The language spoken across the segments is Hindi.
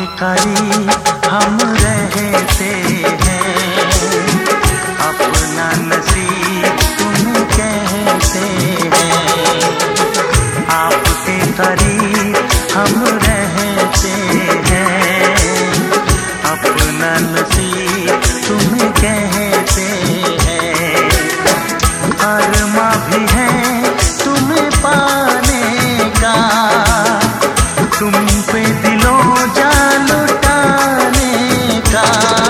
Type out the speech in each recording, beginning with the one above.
करीब हम रहते हैं, अपना नसीब तुम कहते हैं। आपके करीब हम रहते हैं, अपना नसीब तुम कहते हैं। अरमा भी है तुम्हें पाने का, तुम पे दिलों जान लुटाने का।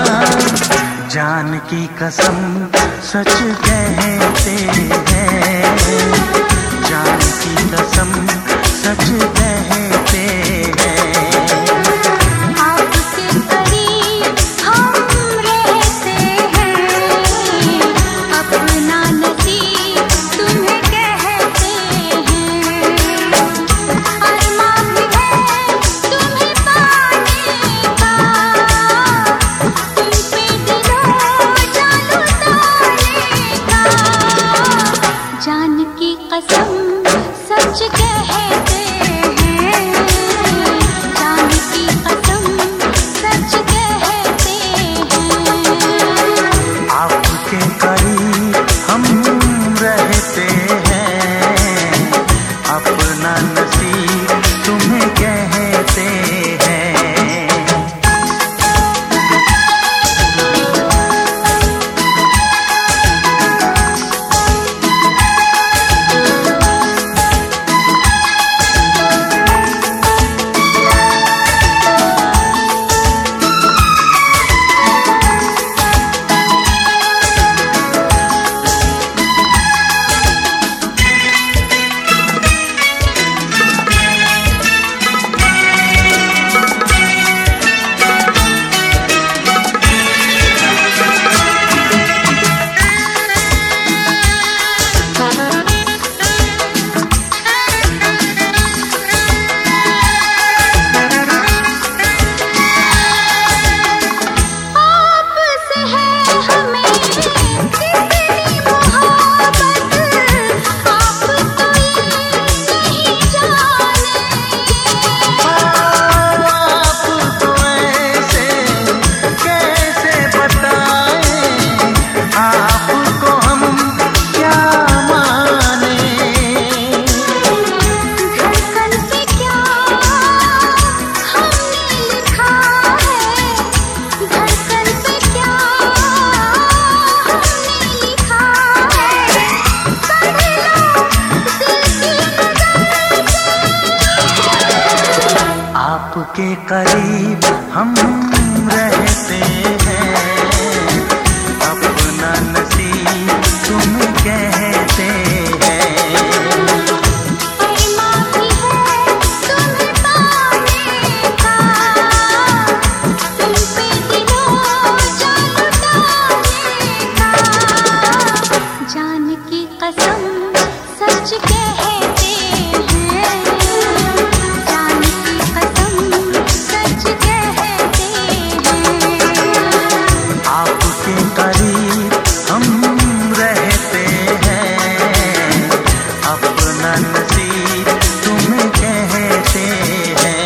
जान की कसम सच कहते हैं, जान की कसम सच कहते हैं। आपके करीब हम रहते हैं, अपना नसीब तुम्हें कहते हैं। अरमा भी है तुम्हें पाने का, तुम पे दिलों जान लुटाने का। जान की कसम सच कहते हैं, जान की कसम सच कहते हैं। आपके करीब हम रहते हैं, अपना नसीब तुम्हें कहते हैं। आपके करीब हम रहते हैं, अपना नसीब तुम कहते हैं। अरमा भी है तुम्हें पाने का, तुम पे दिलों जान लुटाने का। जान की कसम सच कहते हैं, जान की कसम सच कहते हैं। आपके करीब हम रहते हैं, अपना नसीब तुम कहते हैं।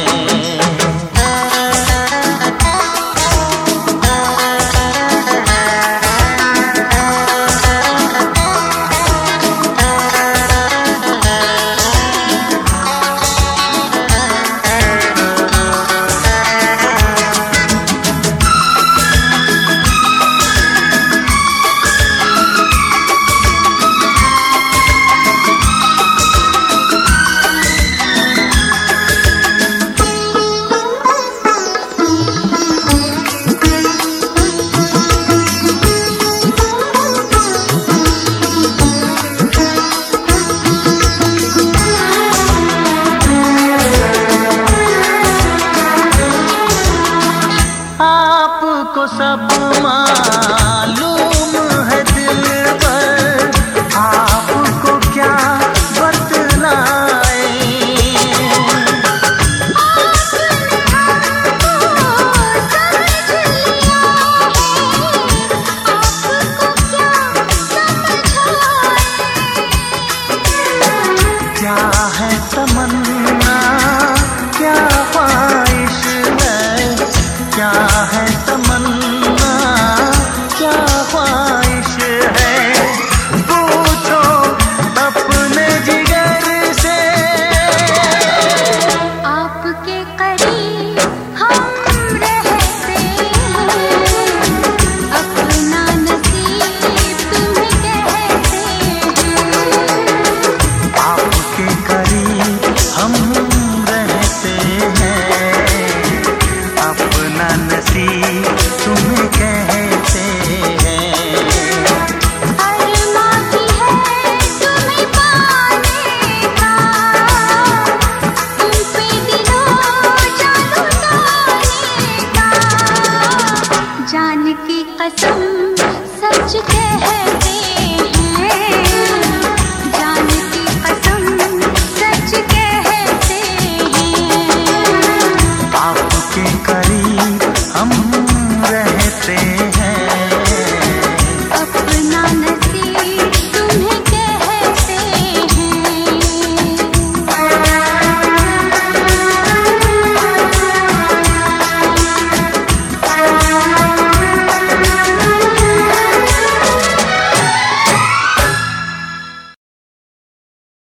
कसम सच कहते हैं, जान की कसम सच कहते हैं। आपके